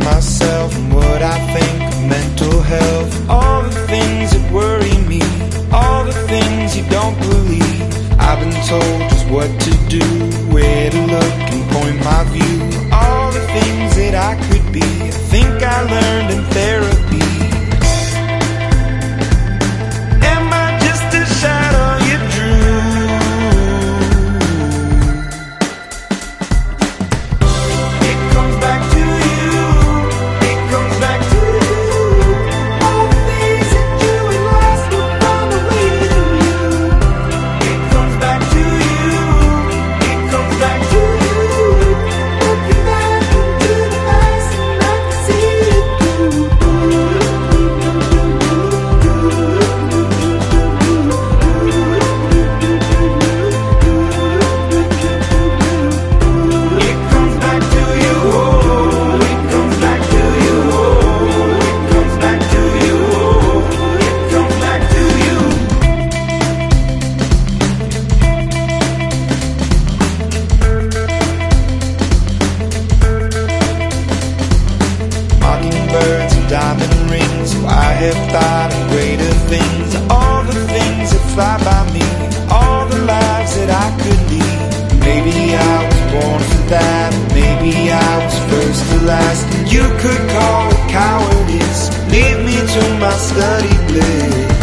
myself and what I think of mental health. All the things that worry me, all the things you don't believe. I've been told just what to do, where to look and point my view. All the things that I could be, I think I learned in therapy. Am I just a shadow you drew? It comes back to you, it comes back to you. All the things that you and lost will find a way to you. It comes back to you, it comes back to you. Looking back into the past and I can see it through. It comes back to you, oh, it comes back to you, oh, it comes back to you, oh, it comes back to you. Mockingbirds and diamond rings, so I have thought of greater things. All the things that fly by me, all the lives that I could lead. Maybe I was born for that, maybe I was first to last. And you could call it cowardice, lead me to my study bliss.